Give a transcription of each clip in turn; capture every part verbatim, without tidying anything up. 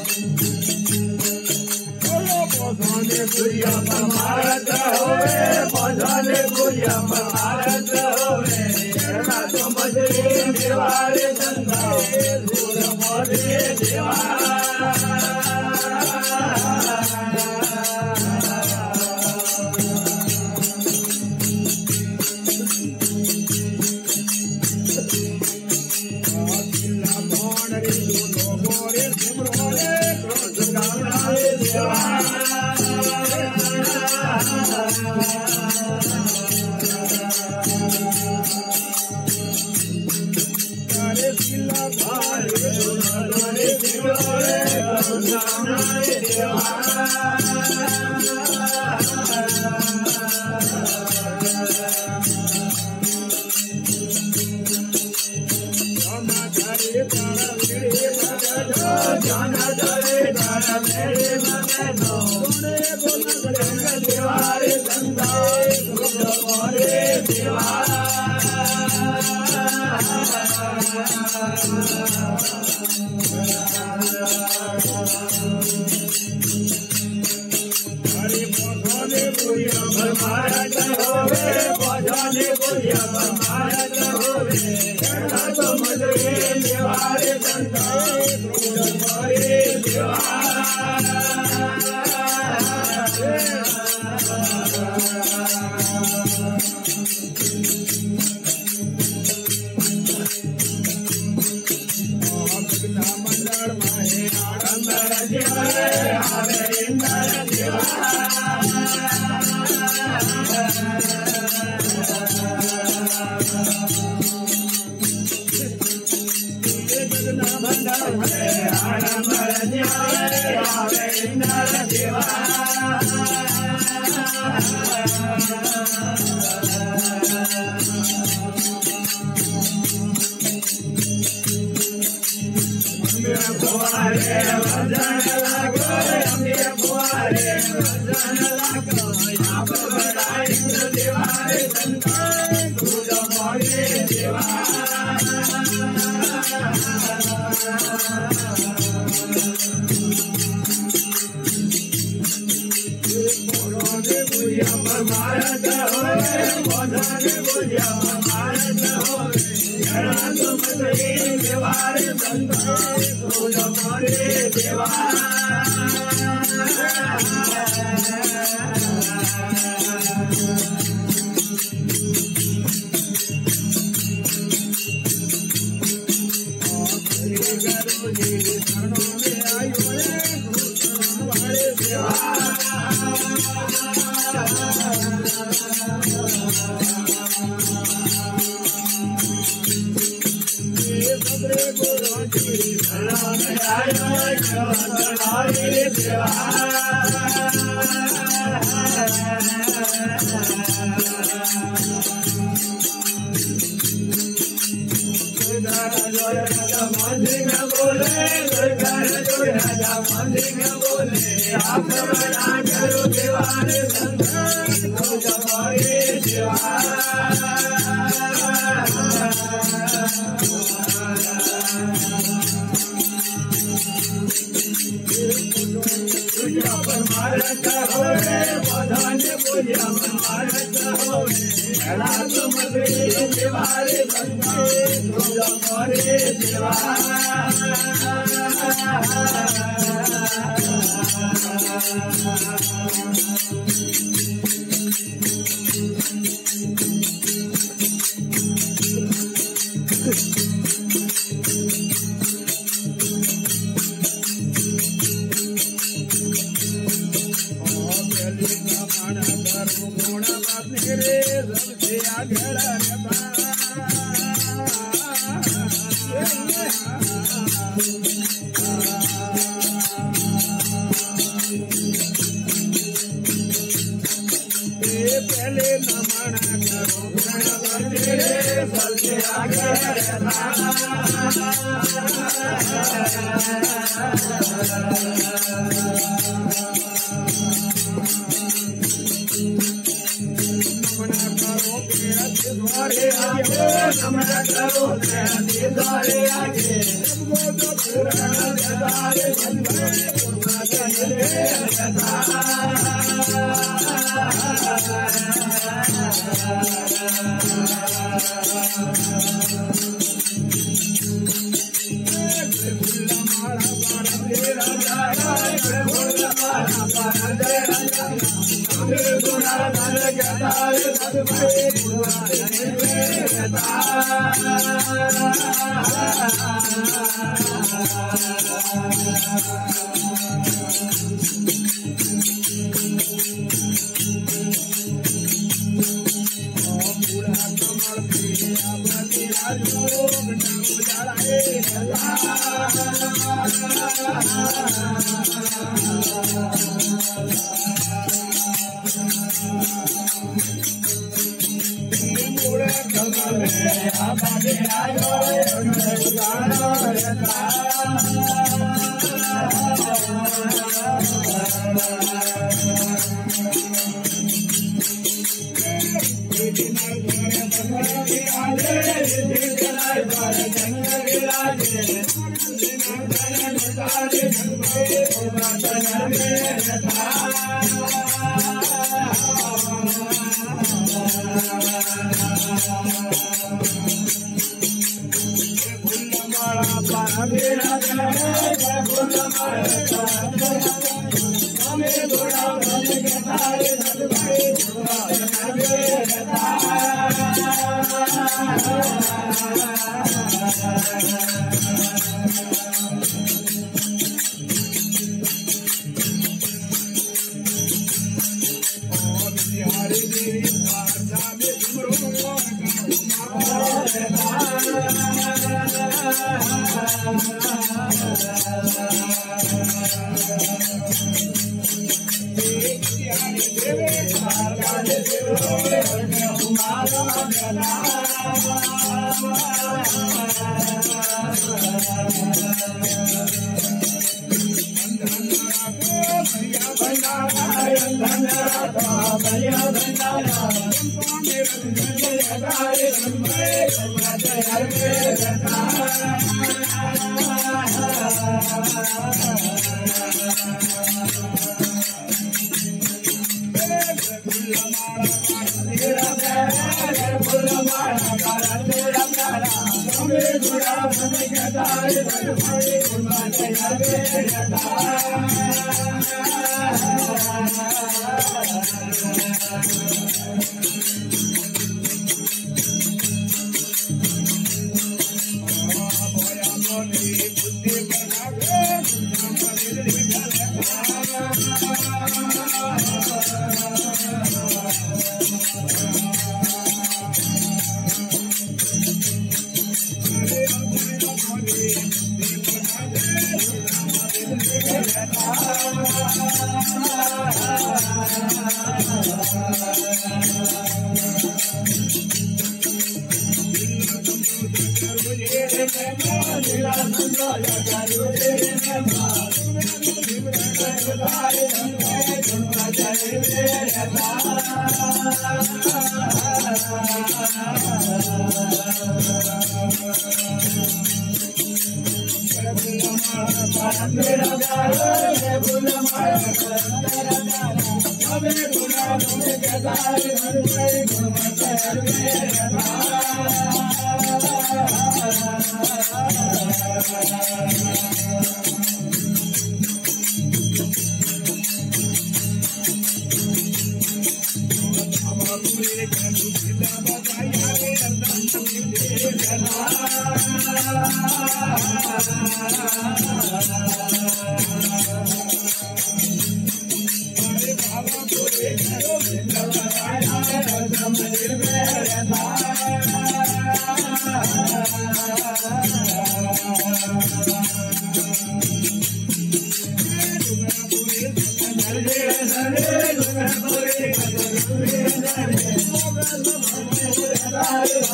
भजने गुरिया परमारत होवे, भजने गुरिया परमारत होवे, करना तो मजरे देवारे संता दूर मोरे देवा। जाना धरे तारा मेरे मगनो देवारे संता मोरे देवा। हरे भजने गुरिया परमारत होवे, भजने गुरिया परमारत होवे, करना तो मजरे देवारे संता मोरे देवा। मंडल माहे आनंद देवा हरे इंद्र देवा। मंडल माहे आनंद देवा हरे इंद्र देवा। बुआरे भजन लागो, अम्बे बुआरे भजन लागो, आप बड़ाई देवारे संता दूर मोरे देवा। भजने गुरिया परमारत होवे, भजने गुरिया परमारत होवे, करना तो मजरे देवारे संता दूर मोरे देवा। परमारत होवे, भजने गुरिया परमारत होवे, करना तो मजरे देवारे संता दूर मोरे देवा। पहले नमन करो गणपति सबसे आगे नमन करो द्वारे आगे नमन करो दयानिधि द्वारे आगे पूर्ण द्वारे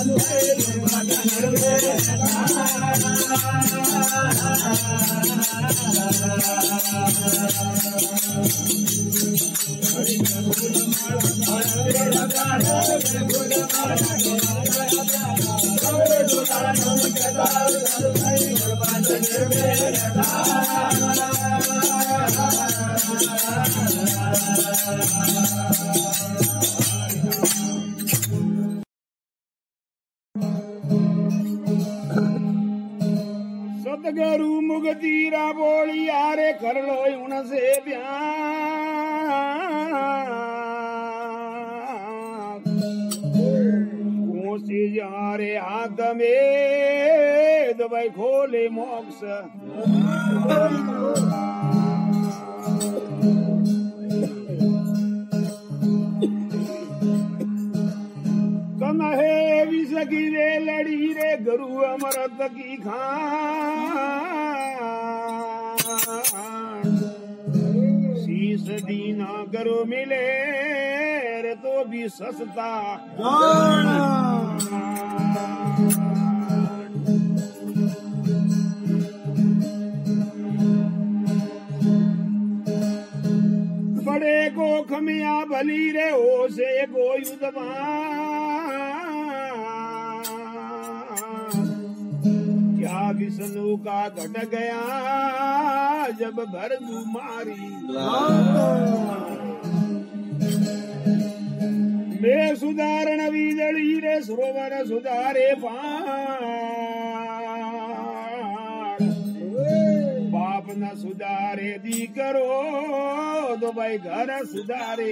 Thank you. सतगुरु मुगतीरा बोली यारे कर लो उनसे प्यार कोसी यारे हाथ में दवाई खोले मोक्ष कन्हे विसकी रे लड़ी रे गुरु अमृत की खान शीस दीना करो मिले रे तो भी सस्ता बड़े को खमिया भली रे हो से को युद्धवान क्या विष्णु का घट गया जब भर मारी मैं सुधारण विजड़ी रे सरोवर सुधारे पान बाप न सुधारे दी करो तो भाई घर सुधारे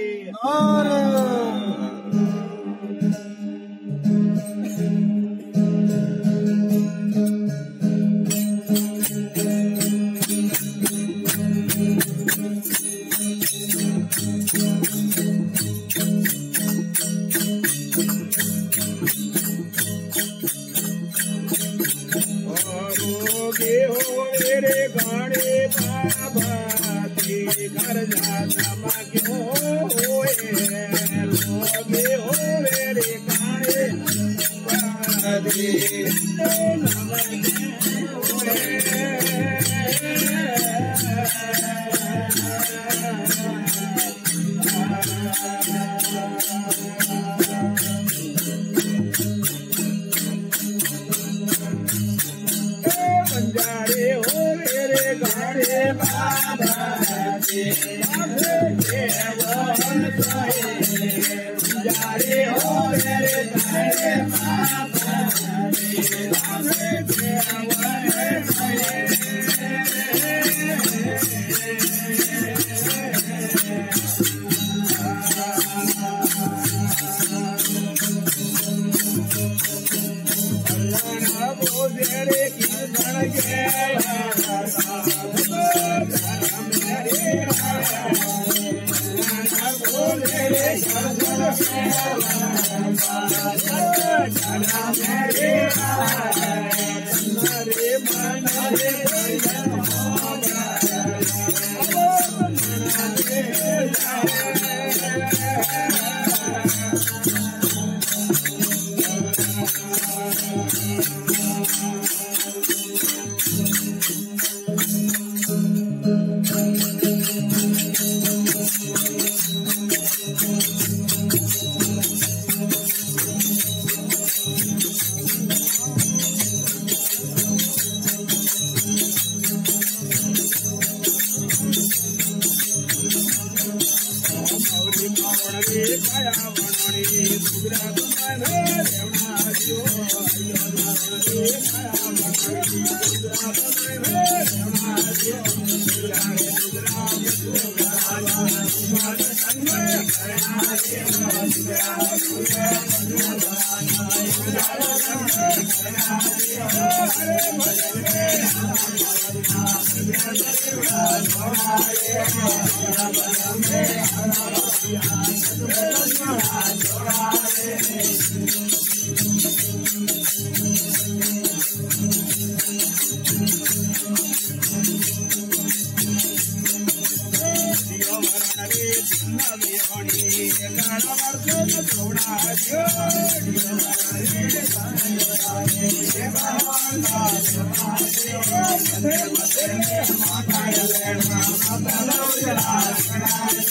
मेरे गाने बाबा के घर जाना मा क्यों होए लोगे हो मेरे गाने बाबा दे बंजारे हो मेरे गाने बाबा के बंजारे हो मेरे गाने बाबा मेरे कीर्तन के बोले रे मेरे मन Thank you.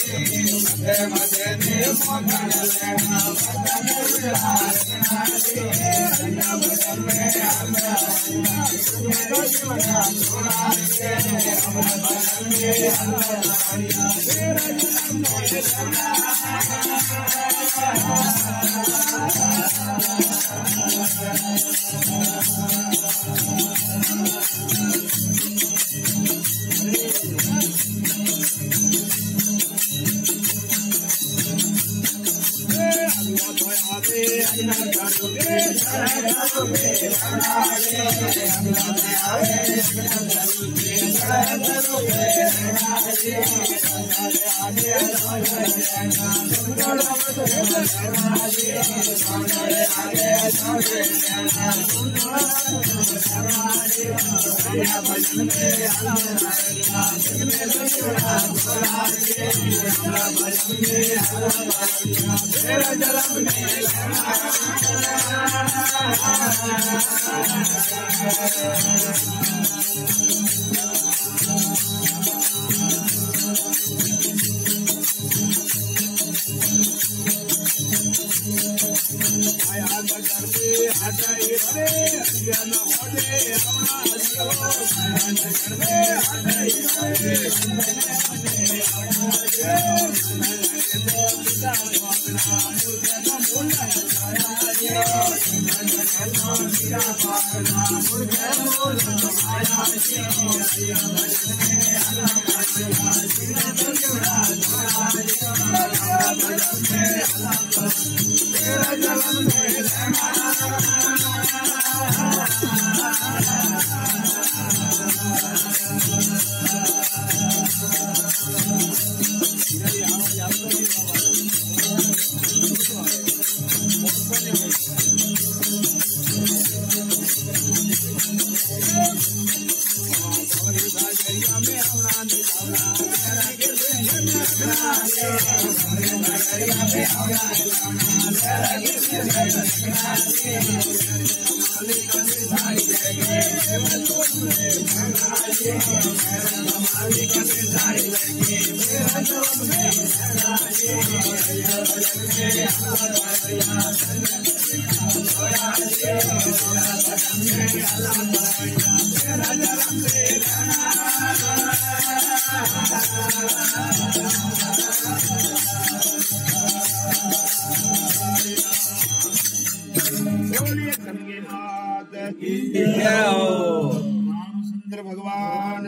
रामचंद्र भगवान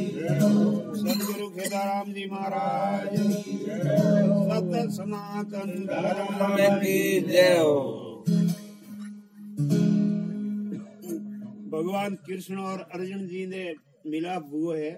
सदगुरु केदाराम जी महाराज सत्य सनातन धर्म की जय। भगवान कृष्ण और अर्जुन जी ने मिलाप हुआ है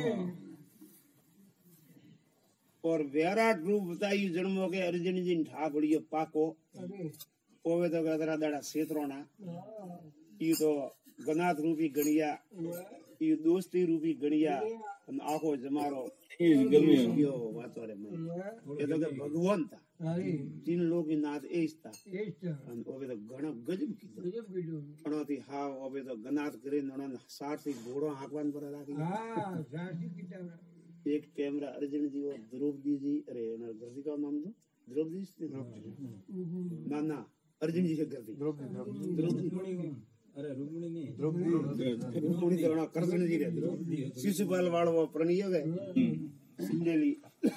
और विराट रूप बताई जन्मों के अर्जुन जी ने ठाकुरियो पाको ओवे तो गदरा दाड़ा सेत्रोना ये तो गनाथ रूपी गणिया ये दोस्ती रूपी गणिया आखो जमारो यो वातो रे मैं ये तो भगवान था तीन लोग की नाथ एज था ओवे तो गण गजब की अनोती हाव ओवे तो गनाथ करे नणन साठ से घोड़ो हाकवान पर राखी हां साठ की एक कैमरा अर्जुन जी और द्रौपदी जी अरे गर्दी का नाम दो द्रौपदी ना ना अर्जुन जी से गर्दी द्रौपदी अरे रुक्मिणी नहीं द्रौपदी रुक्मिणी तो ना कृष्ण जी रे शिशुपाल वालो वो प्रणय गए सिंडेली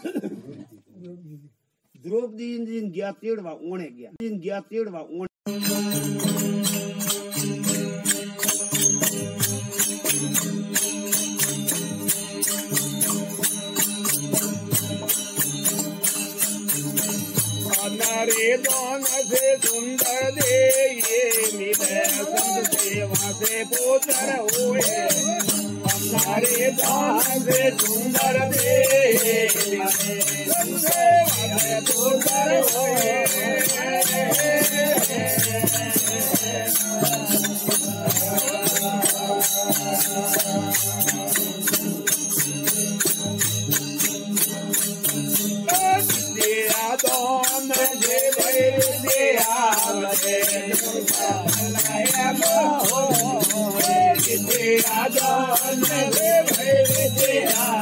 द्रौपदी जी गया तेड़वा ओणे गया दिन गया तेड़वा ओणे रे दोन से सुंदर दे ये मिले संत सेवा से पुत्र हुए हमारे दोन से सुंदर दे संत सेवा से पुत्र हुए दोन जे भैले आवते लाया गो जे दोन जे भैले आवते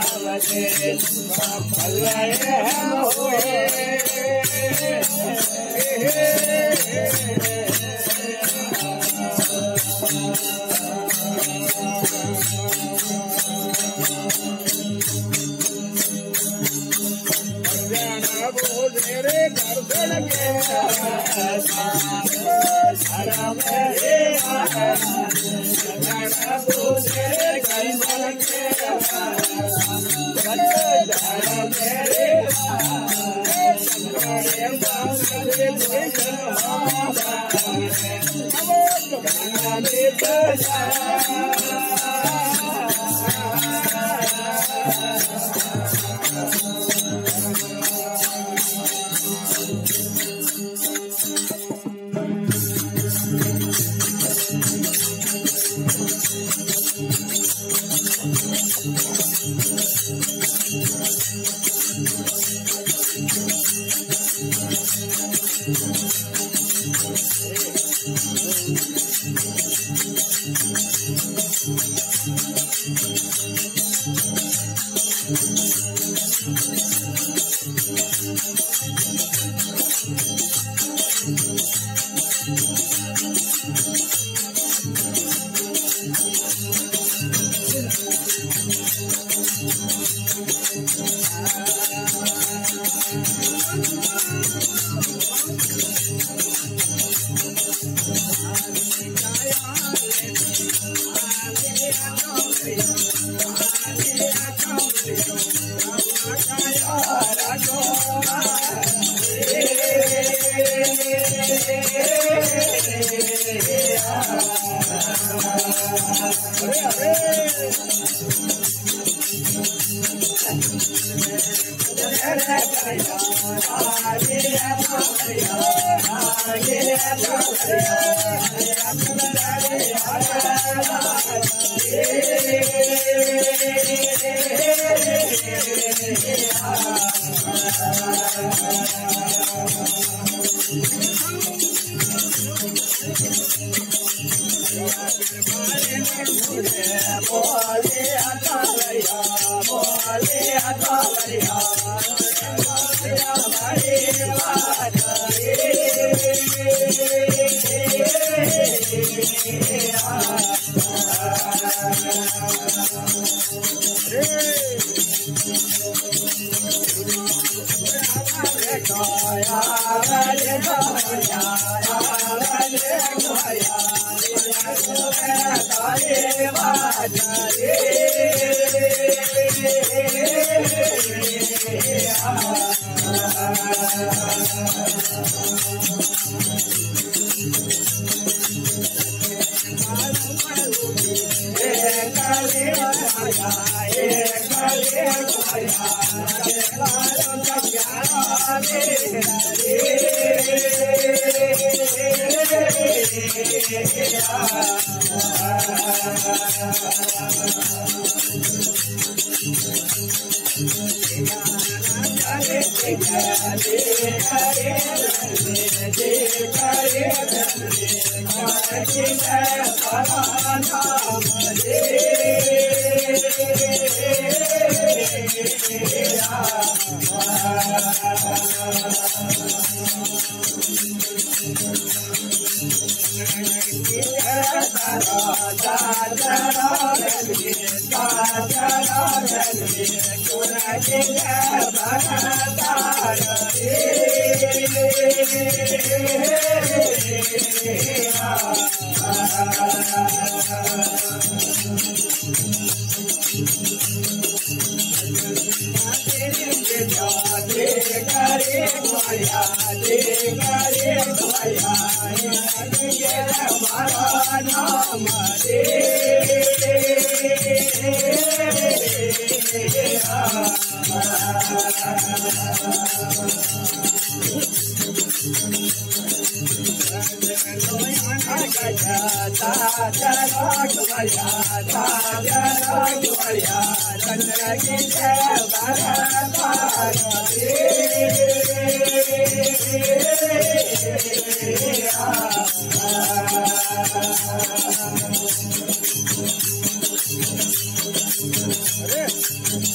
अरे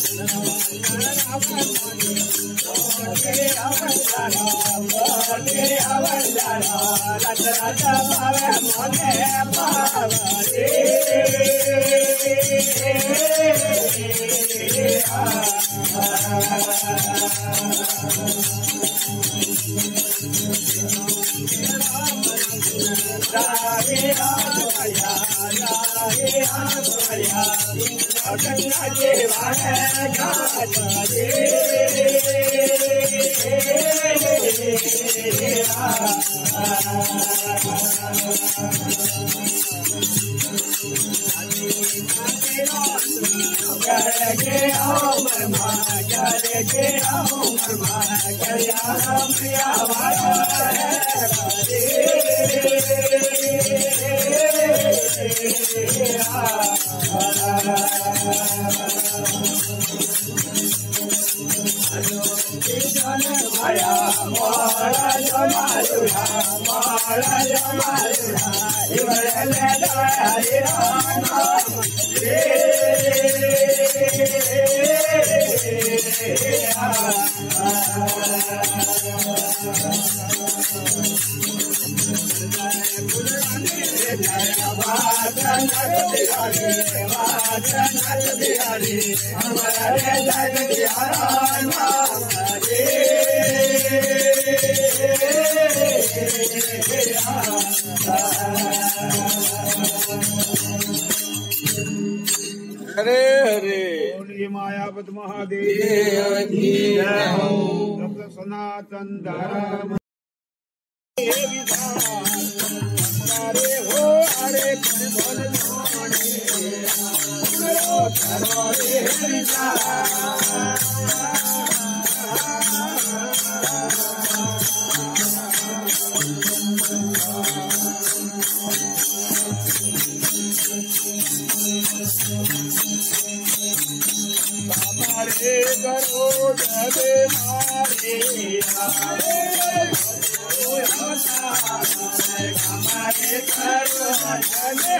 हरे हरे बोलिए मायावत महादेव की जय हो। सबका सनातन धर्म हरे हो हरे बोल हमारे करो जगे मारे हमारे करो जगे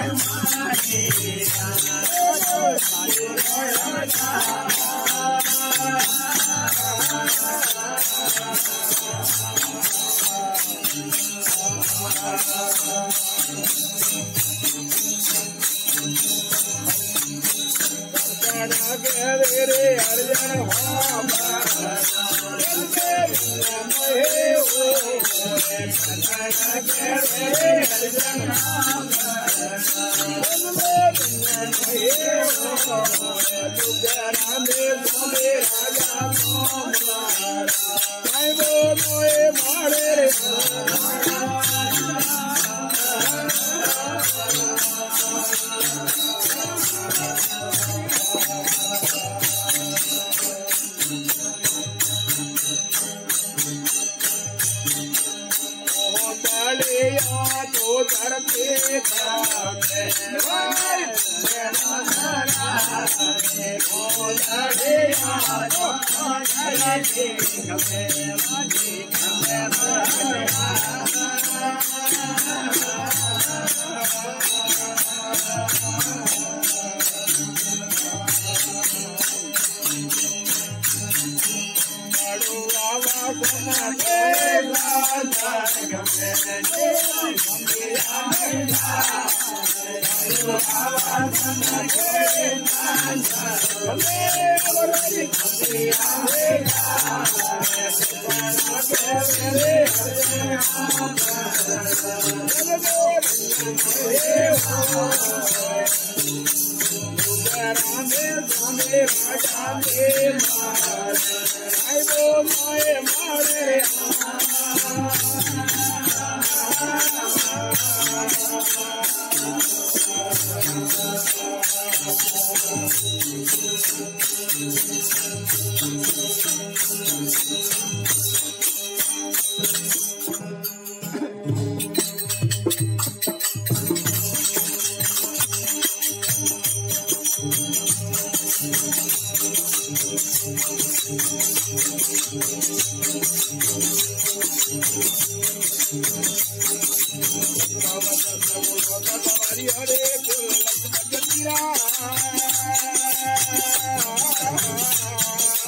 रे अर्जन तो धरते हरे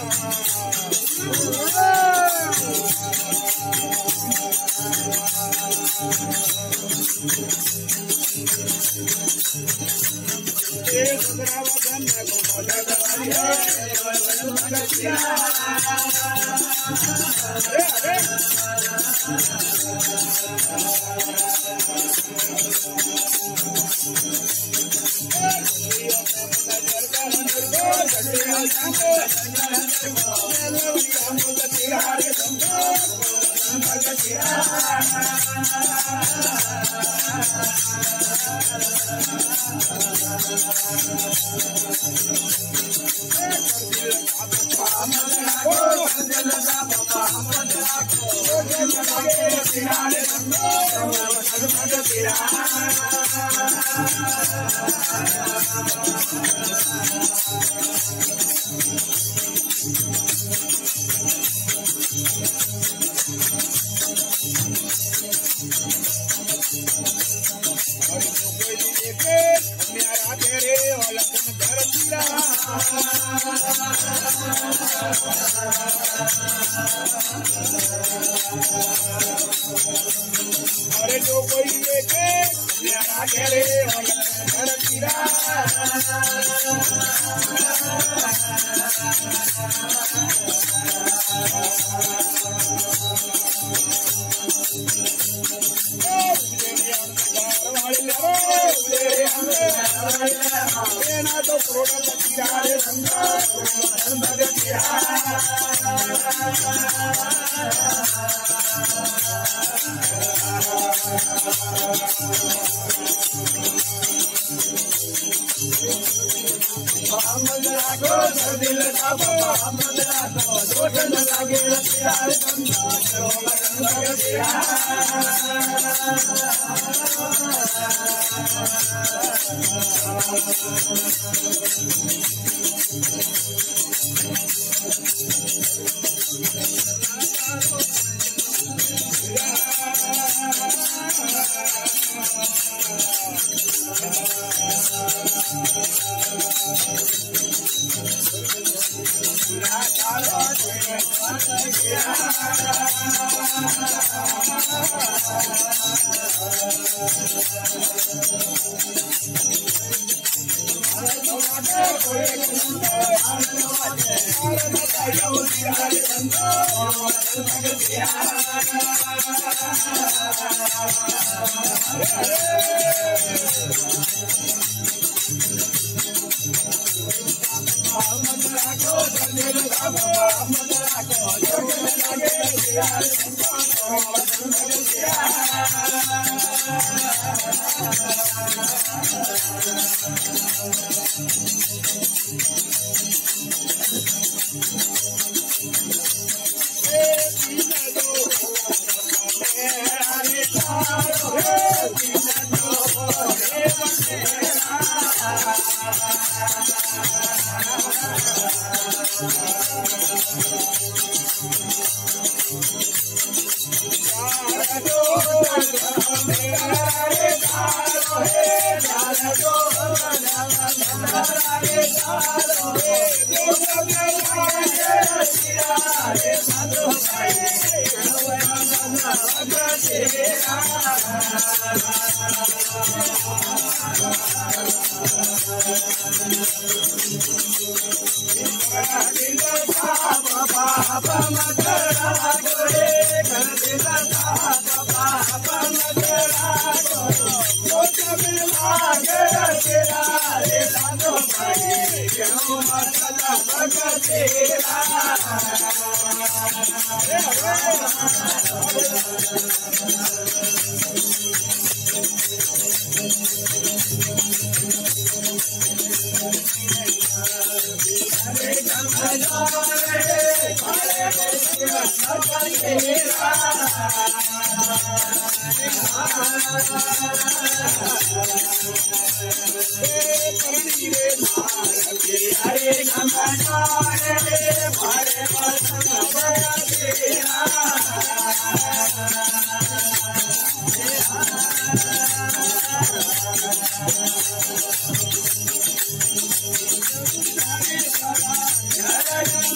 अरे जो कोई देखे मेरा घेरे और घर पीरा तो करोड़पति रे दिल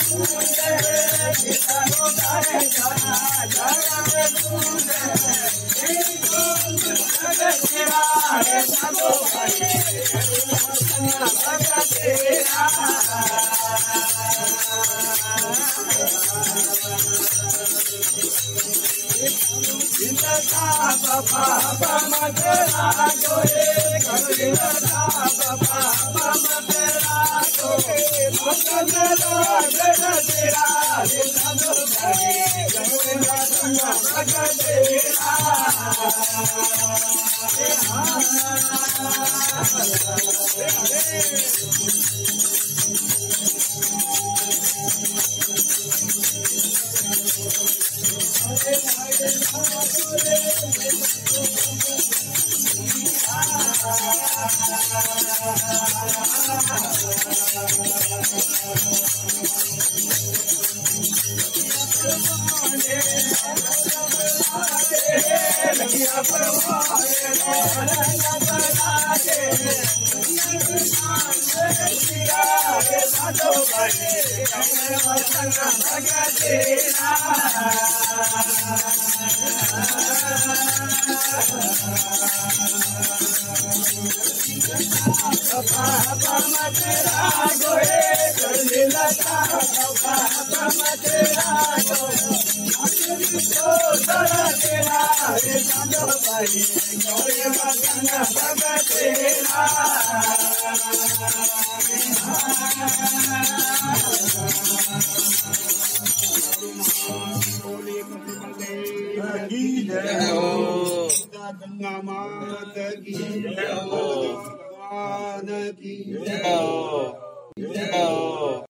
गंगा मात की भगवान की